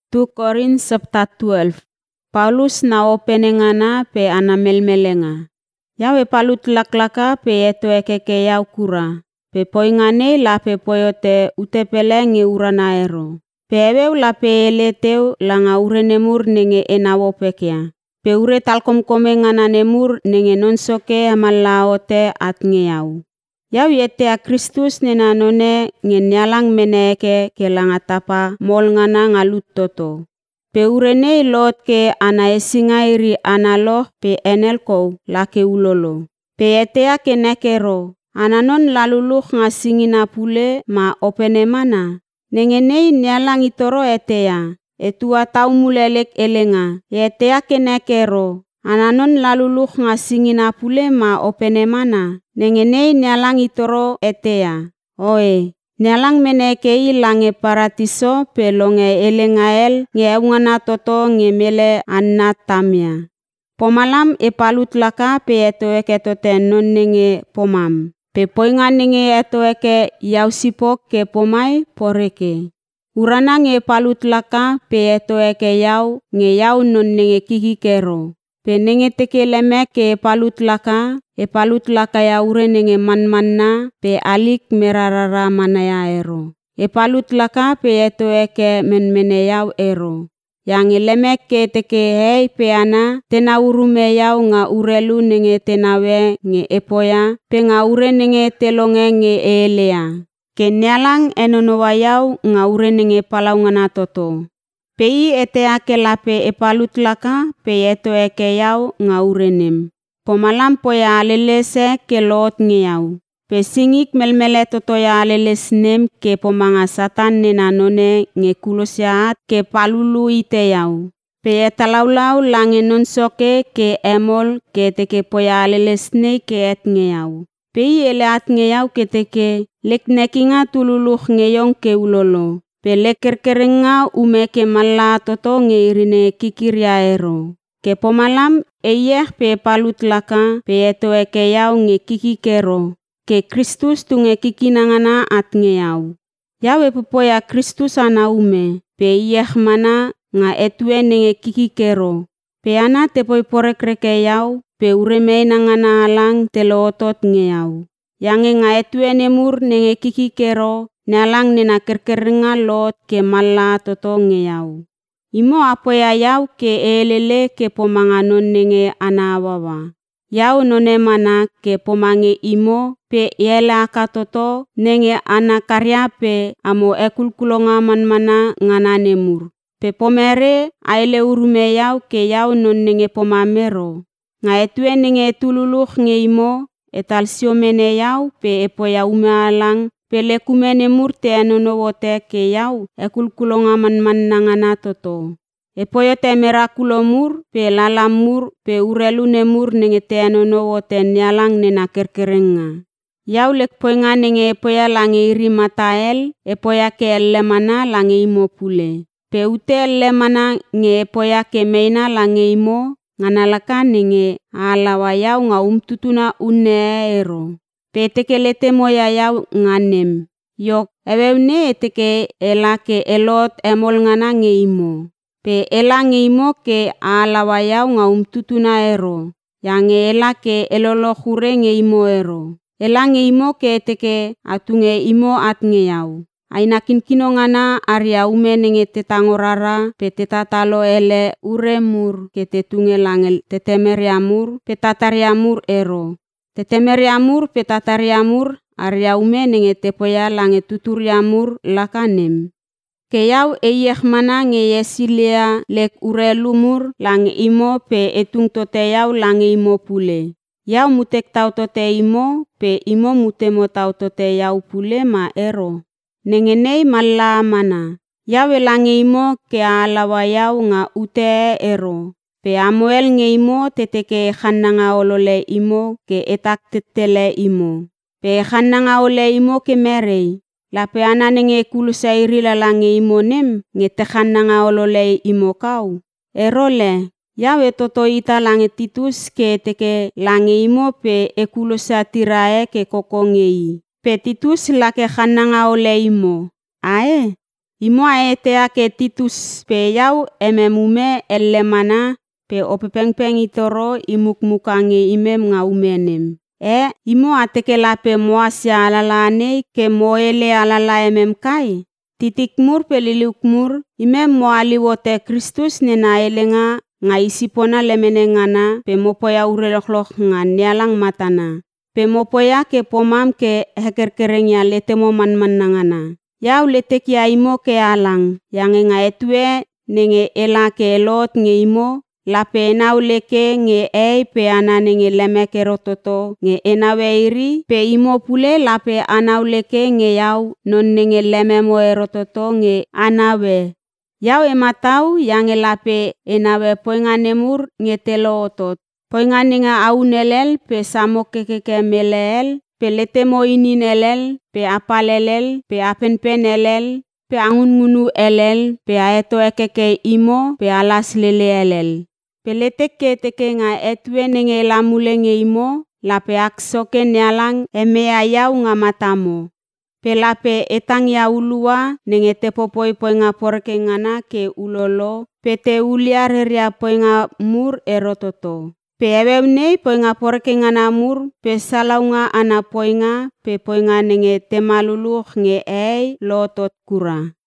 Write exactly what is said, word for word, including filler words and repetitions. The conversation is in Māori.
tu Korin chapter twelve. Paulus na openengana pe ana melmelenga. Yawe palut laklaka pe eto ekeke yau kura. Pe poingane la pe poyote utepele nge urana ero. Pe eweu la pe eleteu langa urenemur nenge enawo pekea. Pe ure talkomkome ngana nemur nenge nonsoke amalaote at nge yau. Yau yete a Kristus nena none nge nyalang meneke ke langa tapa mol ngana ngalut toto. Pe urene lot ke ana esinga iri analo pe enelko lake ulolo. Pe etea ke nekero, ananon laluluk ngasingina pule ma opene mana. Nengenei nyalang itoro etea, etua tau mulelek elenga. Etea ke nekero, ananon laluluk ngasingina pule ma opene mana. Nengenei nyalang itoro etea, oe. Nyalang menekei lange paratiso pe longe elengael nge eungana toto nge mele anna tamya. Pomalam e palut laka pe eto eke tote non nenge pomam. Pe poinga nenge eto eke yau sipok ke pomai poreke. Urana nge palut laka pe eto eke yau nge yau non nenge kikikero. Pe nenge teke lemek ke palut laka, e palut laka ya ure nenge manmanna pe alik merarara manaya ero. E palut laka pe eto eke menmene yau ero. Yang lemek ke teke hei pe ana tena urume yau nga urelu nenge tenawe nge epoya pe nga ure nenge telonge nge elea. Ke nyalang enonowa yau nga ure nenge palaungana toto. Pei etea ke lape e palut laka pe eto eke yau nga urenem. Pomalam po ya alelese ke lot nge yau. Pe singik melmele toto ya alelesnem ke pomanga satan nena none nge kulosyaat ke palulu ite yau. Pe etalaulau lange nonsoke ke emol ke teke po ya alelesne ke et nge yau. Pei eleat nge yau ke teke leknekinga tululuk nge yong ke ulolo. Pe lekerkerenga ume ke mala toto nge irine kikirya ero. Ke pomalam eyeh pe palut laka pe eto eke yau nge kikikero. Ke Kristus tu nge kikinangana at nge yau. Yau e pupoya Kristus ana ume. Pe iyeh mana nga etue nenge kikikero. Pe ana te poi porekreke yau. Pe uremei nangana alang telo otot nge yau. Yange nga etue nemur nenge kikikero. Nyalang nena kerkerenga lot ke mala toto nge yau. Imo apoya yau ke elele ke pomanganon nenge anawawa. Yau none mana ke pomange imo pe yela katoto nenge anakarya pe amo ekulkulonga manmana ngana nemur. Pe pomere aile urume yau ke yau non nenge pomamero. Nga etue nenge tululuk nge imo etalsio mene yau pe epoya ume alang pe lekumene murte anonowote ke yau ekulkulonga manman nangana toto. Epoyote merakulomur pe lalamur pe urelu nemur nenge te anonowote nyalang nena kerkerenga. Yau lek poinga nenge epoya lange iri matael epoya ke elemana lange imo pule. Pe ute elemana nge epoya ke meina lange imo nganalaka nenge alawa yau nga umtutuna une ero. Pe teke lete moya yau nganem. Yok, ewewne teke elake elot emol ngana nge imo. Pe ela nge imo ke alawa yau nga umtutuna ero. Yang elake elolo khure nge imo ero. Ela nge imo ke teke atunge imo at nge yau. Aina kinkino ngana aria ume nenge tetangorara pe tetatalo ele uremur ke tetunge langel tetemeriamur pe tatariamur ero. Tetemeriamur pe tatariamur aria ume nenge tepoya lange tuturiamur lakanem. Ke yau eyeh mana nge yesilea lek urelumur lange imo pe etung tote yau lange imo pule. Yau mutek tau tote imo pe imo mutemo tau tote yau pule ma ero. Nengenei mala mana. Yau elange imo ke alawa yau nga ute ero. Pe amoel nge imo teteke khananga olole imo ke etak tetele imo. Pe khananga ole imo ke merei. La pe ana nenge kulusa iri lalange imo nem nge te khananga olole imo kau. Erole. Yau etoto ita lange Titus ke teke lange imo pe ekulusa tirae ke kokongei. Pe Titus lake khananga ole imo. Ae. Imo aetea ke Titus pe yau ememume elemana pe opepengpeng itoro imukmuka nge imem nga umenem. E, imo atekela pe moasya alalane ke moele alala emem kai. Titikmur pe liliukmur imem moaliwote Kristus nena elenga nga isipona lemenengana pe mopoya urelokhlok nga nialang matana. Pe mopoya ke pomam ke hekerkerengya letemo manman nangana. Yau letek ya imo ke alang yang nga etue nenge ela ke elot nge imo lape enau leke nge ei pe ana nenge lemek erototo nge enawe iri pe imo pule lape anau leke nge yau non nenge lememo erototo nge anawe. Yau ematau yang lape enawe poinga nemur nge telo otot. Poinga ninga aunelel pe samok kekeke meleel pe letemo inin elel pe apalelel pe apenpen elel pe angungunu elel pe aeto ekeke imo pe alas lele elel. Pe letek ke teke nga etue nenge lamule nge imo lape aksoke nialang emea yau nga matamo. Pe lape etang ya ulua nenge tepopoi poinga porke ngana ke ulolo pe te ulia reria poinga mur erototo. Pe ewemnei poinga porke ngana mur pe salaunga ana poinga pe poinga nenge temaluluk nge ei lotot kura.